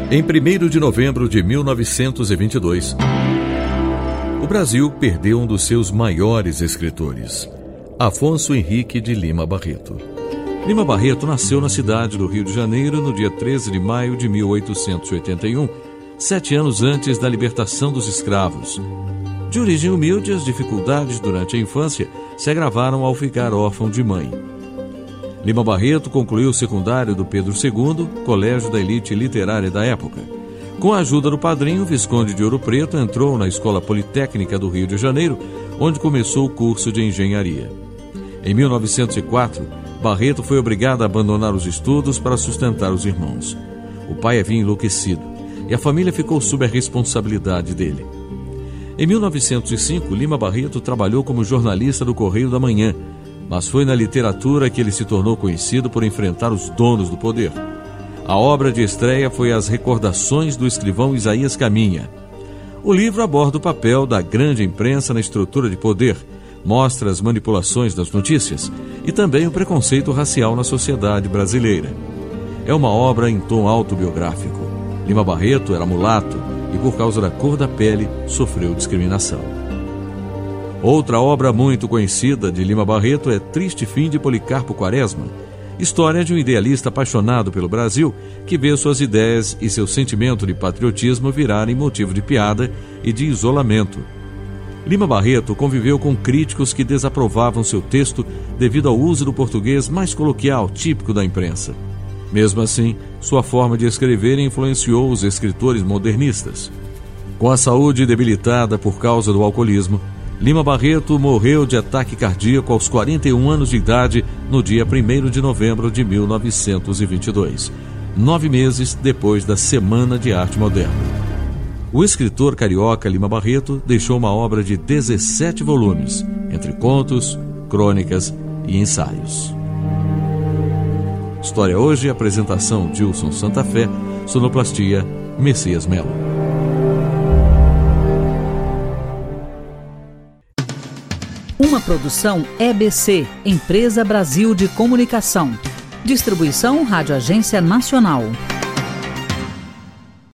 Em 1º de novembro de 1922, o Brasil perdeu um dos seus maiores escritores, Afonso Henrique de Lima Barreto. Lima Barreto nasceu na cidade do Rio de Janeiro no dia 13 de maio de 1881, 7 anos antes da libertação dos escravos. De origem humilde, as dificuldades durante a infância se agravaram ao ficar órfão de mãe. Lima Barreto concluiu o secundário do Pedro II, colégio da elite literária da época. Com a ajuda do padrinho, Visconde de Ouro Preto entrou na Escola Politécnica do Rio de Janeiro, onde começou o curso de engenharia. Em 1904, Barreto foi obrigado a abandonar os estudos para sustentar os irmãos. O pai havia enlouquecido e a família ficou sob a responsabilidade dele. Em 1905, Lima Barreto trabalhou como jornalista do Correio da Manhã, mas foi na literatura que ele se tornou conhecido por enfrentar os donos do poder. A obra de estreia foi As Recordações do Escrivão Isaías Caminha. O livro aborda o papel da grande imprensa na estrutura de poder, mostra as manipulações das notícias e também o preconceito racial na sociedade brasileira. É uma obra em tom autobiográfico. Lima Barreto era mulato e, por causa da cor da pele, sofreu discriminação. Outra obra muito conhecida de Lima Barreto é Triste Fim de Policarpo Quaresma, história de um idealista apaixonado pelo Brasil que vê suas ideias e seu sentimento de patriotismo virarem motivo de piada e de isolamento. Lima Barreto conviveu com críticos que desaprovavam seu texto devido ao uso do português mais coloquial, típico da imprensa. Mesmo assim, sua forma de escrever influenciou os escritores modernistas. Com a saúde debilitada por causa do alcoolismo, Lima Barreto morreu de ataque cardíaco aos 41 anos de idade no dia 1º de novembro de 1922, 9 meses depois da Semana de Arte Moderna. O escritor carioca Lima Barreto deixou uma obra de 17 volumes, entre contos, crônicas e ensaios. História Hoje, apresentação Dilson Santa Fé, sonoplastia Messias Melo. Uma produção EBC, Empresa Brasil de Comunicação. Distribuição Rádio Agência Nacional.